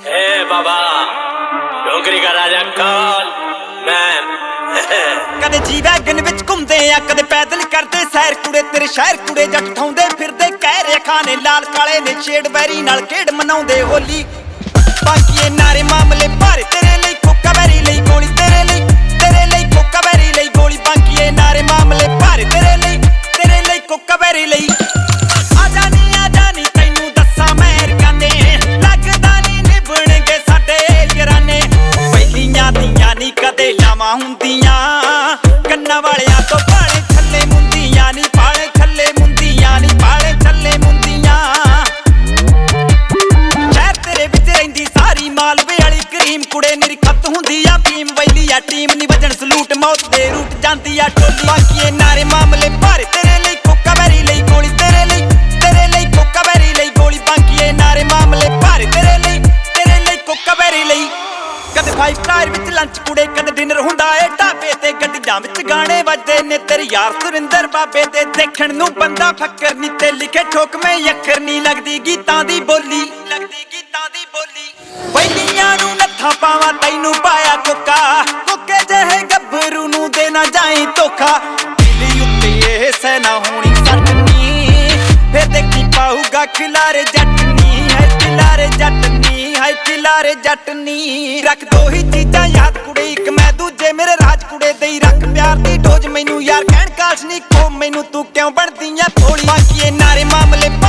ए बाबा डोगरी का राजा कौन मैं कदे जी वैगन विच घुमदे आ कदे पैदल करदे सैर कुड़े तेरे शहर कुड़े जट ठौंदे फिरदे कहरे खाने लाल काले ने छेड़ बैरी नाल खेड़ मनाउंदे होली बाकी नारे मामले भारे तेरे ਲਈ ਕੋਕਾ ਬੈਰੀ ਲਈ ਗੋਲੀ तेरे ਲਈ ਕੋਕਾ ਬੈਰੀ ਲਈ ਗੋਲੀ ਬਾਕੀ ਨਾਰੇ ਮਾਮਲੇ ਭਾਰੇ ਤੇਰੇ ਲਈ ਕੋਕਾ ਬੈਰੀ ਲਈ ਆ ਜਾਨੀ ਤੈਨੂੰ ਦੱਸਾਂ ਮੈਂ ਕਾਨੇ ਲੱਗਦਾ ਨਹੀਂ ਨਿਭਣਗੇ ਸਾਡੇ ਯਾਰਾਨੇ ਪਹਿਲੀਆਂ ਦੀਆਂ ਨਹੀਂ ਕਦੇ ਲਾਵਾਂ ਹੁੰਦੀਆਂ ਕੰਨਾਂ ਵਾਲਿਆਂ ਤੋਂ ਭਾਲੇ ਥੱਲੇ ਮੁੰਦੀਆਂ ਨਹੀਂ ਭਾਲੇ ਥੱਲੇ ਮੁੰਦੀਆਂ ਨਹੀਂ ਭਾਲੇ ਥੱਲੇ ਮੁੰਦੀਆਂ ਸ਼ਹਿਰ ਤੇਰੇ ਵਿੱਚ ਰਹਿੰਦੀ ਸਾਰੀ ਮਾਲਵੇ ਵਾਲੀ ਕਰੀਮ ਕੁੜੇ ਮੇਰੀ ਖੱਤ ਹੁੰਦੀ ਆ ਭੀਮ ਵੈਲੀ ਆ ਟੀਮ ਨਹੀਂ ਵਜਣ ਸਲੂਟ ਮੌਤ ਦੇ ਰੂਟ ਜਾਂਦੀ ਆ ਟੋਲੀ ਬਾਕੀ ਨਾਰੇ ਮਾਮਲੇ ਭਾਰੇ ਤੇਰੇ ਲਈ ਕੋਕਾ ਬੈਰੀ ਲਈ ਗੋਲੀ ਤੇਰੇ ਲਈ ਕੋਕਾ ਬੈਰੀ ਲਈ ਗੋਲੀ ਬਾਕੀ ਨਾਰੇ ਮਾਮਲੇ ਭਾਰੇ ਤੇਰੇ ਲਈ ਕੋਕਾ ਬੈਰੀ ਲਈ ਕਦੇ 5 ਸਟਾਰ ਵਿੱਚ ਲੰਚ ਕੁੜੇ ਕਦੇ ਡਿਨਰ ਹੁੰਦਾ ਏ ਢਾਬੇ ਤੇ ਗੱਡੀਆਂ ਵਿੱਚ ਗਾਣੇ ਵੱਜਦੇ ਨੇ ਤੇਰੇ ਯਾਰ ਸੁਰਿੰਦਰ ਬਾਬੇ ਤੇ ਦੇਖਣ ਨੂੰ ਬੰਦਾ ਫੱਕਰ ਨੀ ਤੇ ਲਿਖੇ ਠੋਕਵੇਂ ਅੱਖਰ ਨੀ ਲੱਗਦੀ ਗੀਤਾਂ ਦੀ ਬੋਲੀ ਪਹਿਲੀਆਂ ਨੂੰ ਨੱਥਾਂ ਪਾਵਾਂ ਤੈਨੂੰ ਪਾਇਆ ਕੋਕੇ ਜਿਹੇ ਗੱਭਰੂ ਨੂੰ ਦੇ ਨਾ ਜਾਈ ਧੋਖਾ ਦਿਲ ਉੱਤੇ ਇਹ ਸੈਨਾ ਹੋਣੀ ਸੱਟਨੀ ਫੇਰ ਦੇਖੀ ਪਾਊਗਾ ਖਿਲਾਰੇ ਜੱਟਨੀ ਹੈ ਖਿਲਾਰੇ ਜੱਟਨੀ ਰੱਖ ਦੋ ਹੀ ਚੀਜ਼ਾਂ ਯਾਦ ਕੁੜੇ ਇੱਕ ਮੈਂ ਦੂਜੇ ਮੇਰੇ ਰਾਜ ਕੁੜੇ ਦੇਈ ਰੱਖ ਪਿਆਰ ਦੀ ਡੋਜ ਮੈਨੂੰ ਯਾਰ ਕਹਿਣ ਕਾਸ਼ ਨਹੀਂ ਕੋ ਮੈਨੂੰ ਤੂੰ ਕਿਉਂ ਬਣਦੀ ਆ ਥੋੜੀ ਬਾਕੀ ਨਾਰੇ ਮਾਮਲੇ